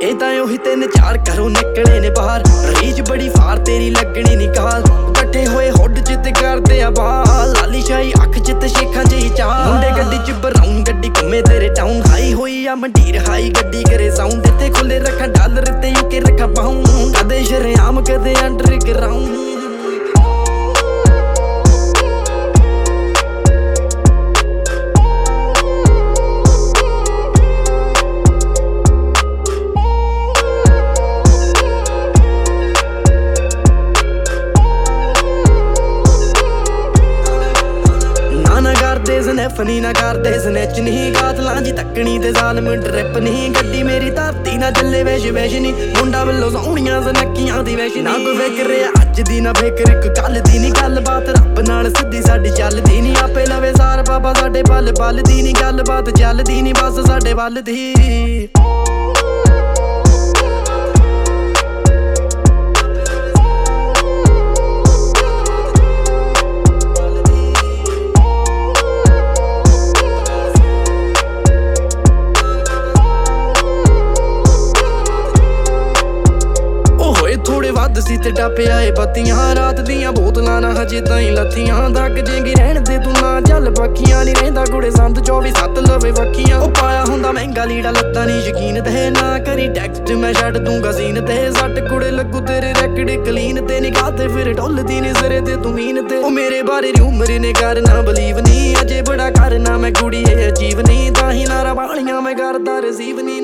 ਇਹ ਤਾਂ ਉਹੀ 3-4 ਘਰੋਂ ਨਿਕਲੇ ਨੇ ਬਾਹਰ। ਰੀਝ ਬੜੀ ਫਾਰ ਤੇਰੀ ਲੱਗਣੀ ਨੀ ਕਾਲ, ਇਕੱਠੇ ਹੋਏ ਹੁੱਡ ਚ ਤੇ ਕਰਦੇ ਆ ਬਾਲ। ਲਾਲੀ ਸ਼ਾਹੀ ਅੱਖ ਚ ਤੇ ਸ਼ੇਖਾਂ ਜਿਹੀ ਚਾਲ, ਮੁੰਡੇ ਗੱਡੀ ਚ ਬਰਾਊਨ ਗੱਡੀ ਘੁੰਮੇ ਤੇਰੇ ਟਾਊਨ। ਹਾਈ ਹੋਈ ਆ ਮੰਡੀਰ ਹਾਈ ਗੱਡੀ ਕਰੇ ਸਾਊਂਡ, ਇੱਥੇ ਖੁੱਲੇ ਰੱਖਾਂ ਡਾਲਰ ਤੇ ਯੂਕੇ ਰੱਖਾਂ ਪਾਊਂਡ। ਕਦੇ ਸ਼ਰੇਆਮ ਕਦੇ ਅੰਡਰਗਰਾਊਂਡ। ਫਨੀ ਨਾ ਕਰਦੇ ਸਨੈਚ ਨਹੀਂ, ਕਾਤਲਾਂ ਜੀ ਤੱਕਣੀ ਤੇ ਜ਼ਾਲਮ ਟ੍ਰਿਪ ਨਹੀਂ। ਗੱਡੀ ਮੇਰੀ ਧਰਤੀ ਨਾ ਚੱਲੇ ਵੈਸ਼ ਵੈਸ਼ ਨੀ, ਮੁੰਡਾ ਵੱਲੋਂ ਸੋਹਣੀਆਂ ਸਨੱਕੀਆਂ ਦੀ ਵੈਸ਼। ਨਾ ਕੋਈ ਫਿਕਰ ਅੱਜ ਦੀ ਨਾ ਫਿਕਰ ਇੱਕ ਕੱਲ ਦੀ ਨੀ, ਗੱਲਬਾਤ ਰੱਬ ਨਾਲ ਸਿੱਧੀ ਸਾਡੀ ਚੱਲਦੀ ਨੀ। ਆਪੇ ਲਵੇ ਸਾਰ ਬਾਬਾ ਸਾਡੇ ਪਲ ਪਲ ਦੀ ਨੀ, ਗੱਲਬਾਤ ਚੱਲਦੀ ਨੀ ਬਸ ਸਾਡੇ ਵੱਲ ਦੀ। ਥੋੜੇ ਵੱਧ ਸੀ ਤੇ ਟੱਪਿਆ ਏ ਬੱਤੀਆਂ, ਰਾਤ ਦੀਆਂ ਬੋਤਲਾਂ ਨਾ ਹਜੇ ਤਾਈਂ ਲੱਥੀਆਂ। ਦੱਗ ਜੇਗੀ ਰਹਿਣ ਦੇ ਤੂੰ ਨਾ ਚੱਲ ਪੱਖੀਆਂ, ਨੀ ਰਹਿੰਦਾ ਕੁੜੇ ਸੰਦ 24/7 ਲਵੇ ਵੱਖੀਆਂ। ਉਹ ਪਾਇਆ ਹੁੰਦਾ ਮਹਿੰਗਾ ਲੀੜਾ ਲੱਤਾਂ ਨੀ ਯਕੀਨ ਤੇ, ਨਾ ਕਰੀ ਟੈਕਸਟ ਮੈਂ ਛੱਡ ਦੂੰਗਾ ਸੀਨ ਤੇ। ਸੱਟ ਕੁੜੇ ਲੱਗੂ ਤੇਰੇ ਰੈਕਡ ਕਲੀਨ ਤੇ, ਨਿਗਾਹ ਤੇ ਫਿਰ ਢੁੱਲਦੀ ਨੀ ਸਿਰੇ ਤੇ ਤੂੰ ਮੀਨ ਤੇ। ਉਹ ਮੇਰੇ ਬਾਰੇ ਰਿਊਮਰ ਨੇ ਕਰਨਾ ਬਲੀਵ ਨੀ, ਅਜੇ ਬੜਾ ਕਰਨਾ ਮੈਂ ਕੁੜੀ ਇਹ ਅਜੀਬ ਨੀ। ਤਾਂ ਹੀ ਨਾਰਾ ਬਾਣੀਆਂ ਮੈਂ ਕਰਦਾ ਰਿਸੀਵ ਨੀ।